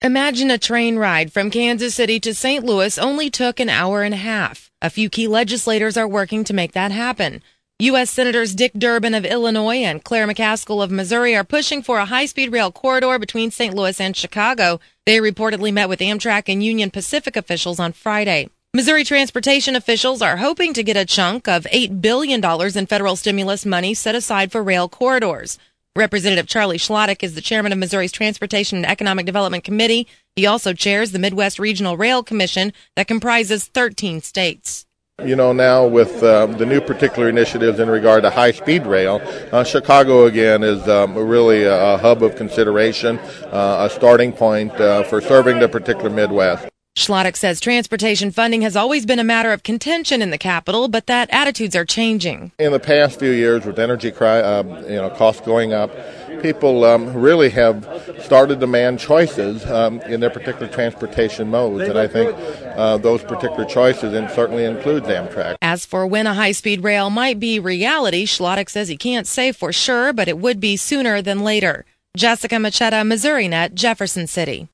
Imagine a train ride from Kansas City to St. Louis only took an hour and a half. A few key legislators are working to make that happen. U.S. Senators Dick Durbin of Illinois and Claire McCaskill of Missouri are pushing for a high-speed rail corridor between St. Louis and Chicago. They reportedly met with Amtrak and Union Pacific officials on Friday. Missouri transportation officials are hoping to get a chunk of $8 billion in federal stimulus money set aside for rail corridors. Representative Charlie Schlottek is the chairman of Missouri's Transportation and Economic Development Committee. He also chairs the Midwest Regional Rail Commission that comprises 13 states. You know, now with the new particular initiatives in regard to high-speed rail, Chicago again is really a hub of consideration, a starting point for serving the particular Midwest. Schlottek says transportation funding has always been a matter of contention in the capital, but that attitudes are changing. In the past few years, with energy costs going up, people really have started to demand choices in their particular transportation modes, and I think those particular choices certainly includes Amtrak. As for when a high-speed rail might be reality, Schlottek says he can't say for sure, but it would be sooner than later. Jessica Machetta, MissouriNet, Jefferson City.